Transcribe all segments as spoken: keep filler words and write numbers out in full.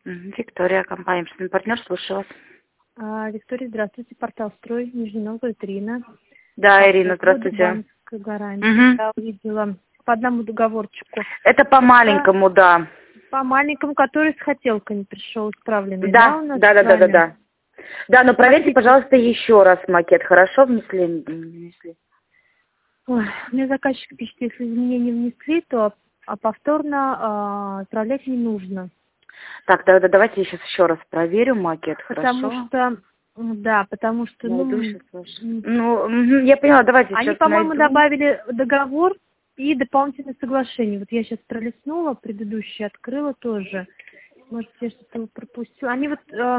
Мгм. Виктория, компания «Общественный партнер», слушаю вас. А, Виктория, здравствуйте. Портал «Строй», Нижний Новгород, Ирина. Да, По Ирина, поводу здравствуйте. банковской гарантии. Мгм. Я увидела по одному договорчику. Это по Это маленькому, да. по маленькому, который с хотелкой пришел, исправленный, да, Да, у нас да, да, с да, да, вами? да. Да, но проверьте, Смотрите. пожалуйста, еще раз макет. Хорошо внесли? Не внесли? Ой, мне заказчик пишет, если изменения внесли, то а повторно а, отправлять не нужно. Так, тогда давайте я сейчас еще раз проверю макет, Потому хорошо? что, м, да, потому что, Найду ну, сейчас ваш. м, Ну, мгм, я поняла, давайте они, сейчас по-моему, найду. добавили договор и дополнительное соглашение. Вот я сейчас пролистнула, предыдущее открыла тоже. Может, я что-то пропустила. Они вот, э,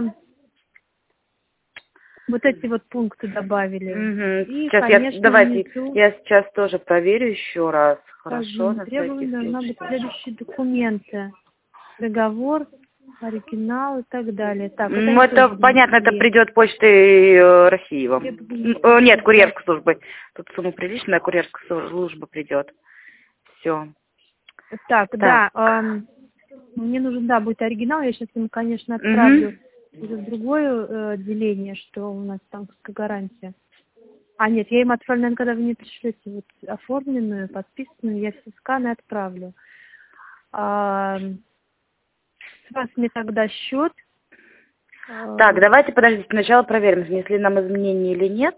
вот эти вот пункты добавили. Мгм. И, Сейчас я, конечно, давайте, внизу я сейчас тоже проверю еще раз. Хорошо, указаны на требования, всякий должна быть случай. следующие документы. Договор, оригинал и так далее. Так, это Ну, они это тоже понятно, это внесли. придет почтой э, России вам. Требования, М, э, Нет, так, курьерской службы. Тут сумма приличная, курьерская слу- служба придет. Все. так, Так. да, эм, мне нужен, да, будет оригинал. Я сейчас ему, конечно, отправлю Угу. уже в другое э, отделение, что у нас банковская гарантия. А, нет, я им отправлю, наверное, когда вы мне пришлете вот оформленную, подписанную, я все сканы отправлю. А, с вас мне тогда счет. А, Так, давайте подождите, сначала проверим, внесли нам изменения или нет.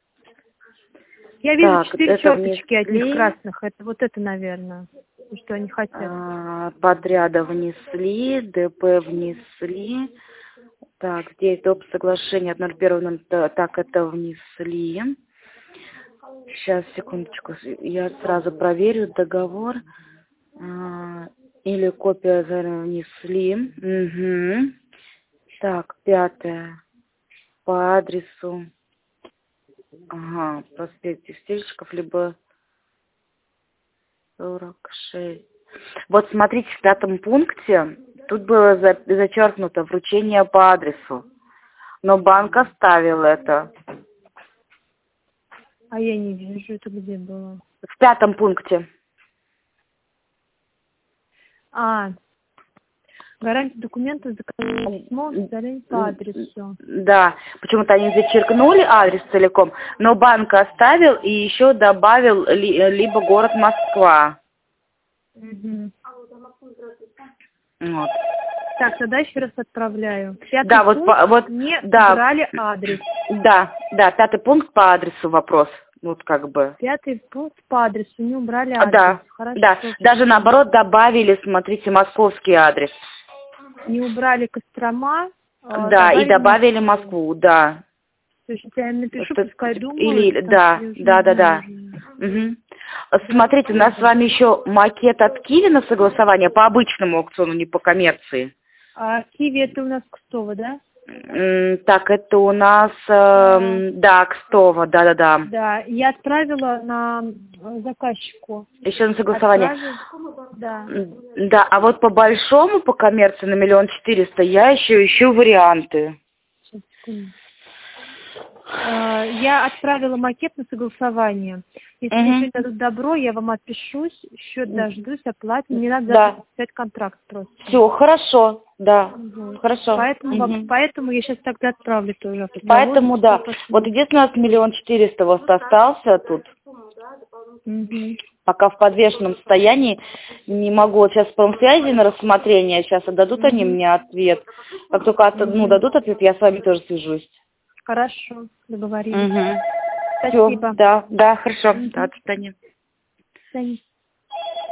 я вижу Так, четыре это черточки от них внесли. красных. Это вот это, наверное, что они хотят. А, подряда внесли, ДП внесли. Так, здесь доп. Соглашение от ноль первого, так, это внесли. Сейчас, секундочку, я сразу проверю договор. А, или копия заранее внесли. Угу. Так, пятое. По адресу. Ага, проспект Тефтельщиков, либо сорок шесть. Вот смотрите, в пятом пункте тут было за- зачеркнуто вручение по адресу. Но банк оставил это. А я не вижу, это где было. В пятом пункте. А, гарантия документов, заказное письмо, удаление по адресу. Да, почему-то они зачеркнули адрес целиком, но банк оставил и еще добавил ли- либо город Москва. Мгм. Вот. Так, тогда еще раз отправляю. Пятый Да, вот, пункт, по- вот, не да, убрали адрес. да, да, пятый пункт по адресу вопрос, вот как бы. Пятый пункт по адресу, не убрали А, адрес. Да, Хорошо. да, даже наоборот добавили, смотрите, московский адрес. Не убрали Кострома, а, Да, и добавили добавили Москву. Москву, да. То есть я им напишу, Что- пускай думают, Или, потому что да, я уже да, не да, знаю да. уже. Мгм. Смотрите, у нас с вами еще макет от Киви на согласование по обычному аукциону, не по коммерции. А Киви это у нас Кстово, да? М, Так, это у нас, А, эм, да, Кстово, да-да-да. да, я отправила на э, заказчику. Еще на согласование. Отправила, да. М, Да, а вот по большому, по коммерции на миллион четыреста я еще ищу варианты. Сейчас, секунду. А, я отправила макет на согласование. Если мне Угу. сегодня дадут добро, я вам отпишусь, счет дождусь, оплатим. Мне надо Да. завтра подписать контракт просто. Все, хорошо, да, Вот. хорошо. Поэтому, вам- Мгм. поэтому я сейчас тогда отправлю тоже Поэтому, автозаводчику. да. Вот посмотрим. единственное, у нас миллион четыреста вот остался тут. Мгм. Пока в подвешенном состоянии. Не могу. Вот сейчас по связи на рассмотрение. Сейчас отдадут они Мгм. мне ответ. Как только от- ну, Мгм. дадут ответ, я с вами тоже свяжусь. Хорошо, договорились. Угу. Все, Спасибо. да, да, хорошо. Да, Мгм. до свидания. До свидания.